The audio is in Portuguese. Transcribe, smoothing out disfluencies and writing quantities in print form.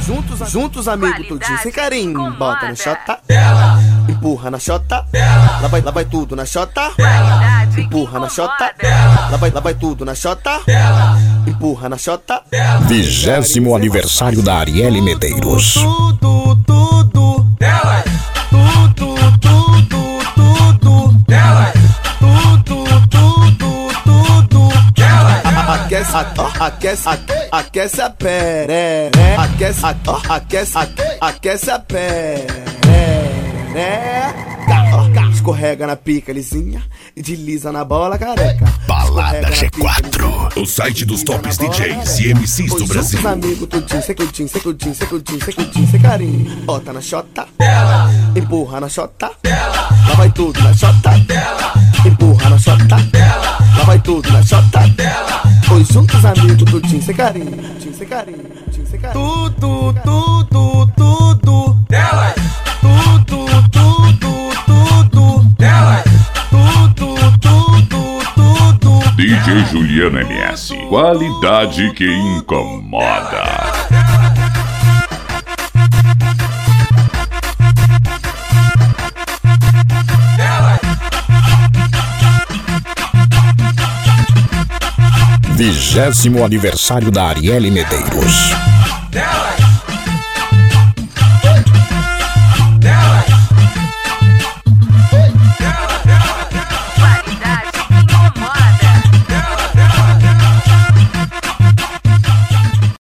Juntos amigos, tudinho sem carinho. Bota na xota, empurra na xota, lá vai tudo na xota, empurra na xota, lá vai tudo na xota, empurra na xota. 20º aniversário da Arielle Medeiros. Aquece a perereca, aquece a perereca. Escorrega na pica lisinha e desliza na bola careca. Balada G4, o site dos tops DJs e MCs do Brasil. Os amigos tudinho, sem carinho. Bota na xota, empurra na xota, lá vai tudo na xota, empurra na xota, lá vai tudo na xota. Pois juntos amigos tudinho sem carinho, sem carinho. Tudo delas, tudo delas, tudo. DJ Juliano MS, qualidade que incomoda. 20º aniversário da Arielle Medeiros.